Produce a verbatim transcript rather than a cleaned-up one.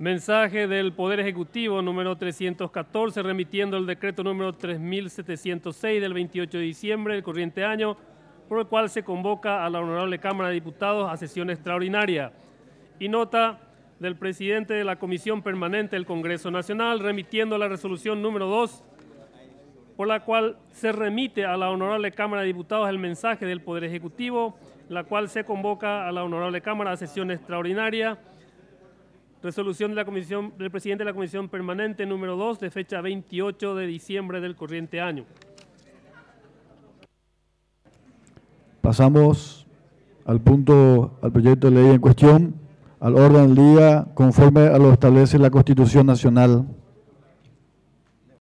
Mensaje del Poder Ejecutivo número trescientos catorce, remitiendo el decreto número tres mil setecientos seis del veintiocho de diciembre del corriente año, por el cual se convoca a la Honorable Cámara de Diputados a sesión extraordinaria. Y nota del presidente de la Comisión Permanente del Congreso Nacional, remitiendo la resolución número dos, por la cual se remite a la Honorable Cámara de Diputados el mensaje del Poder Ejecutivo, la cual se convoca a la Honorable Cámara a sesión extraordinaria. Resolución de la Comisión, del presidente de la Comisión Permanente número dos, de fecha veintiocho de diciembre del corriente año. Pasamos al punto, al proyecto de ley en cuestión, al orden del día, conforme a lo establece la Constitución Nacional.